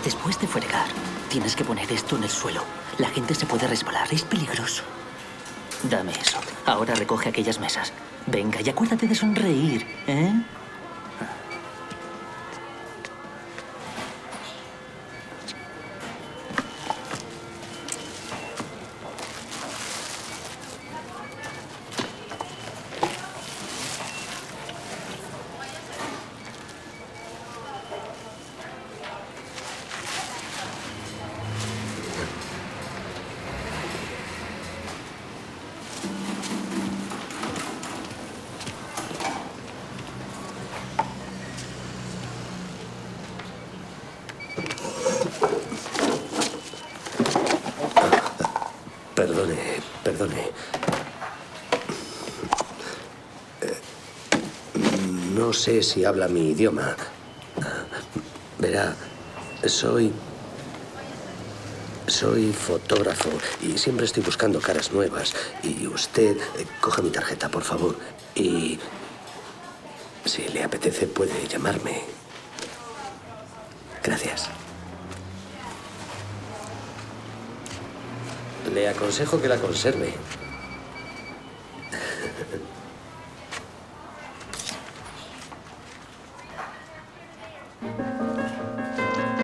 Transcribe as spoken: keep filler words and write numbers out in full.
Después de fregar, tienes que poner esto en el suelo. La gente se puede resbalar, es peligroso. Dame eso. Ahora recoge aquellas mesas. Venga, y acuérdate de sonreír, ¿eh? Perdone, perdone. Eh, no sé si habla mi idioma. Verá, soy... Soy fotógrafo y siempre estoy buscando caras nuevas. Y usted... Eh, coja mi tarjeta, por favor. Y... si le apetece, puede llamarme. Gracias. Le aconsejo que la conserve.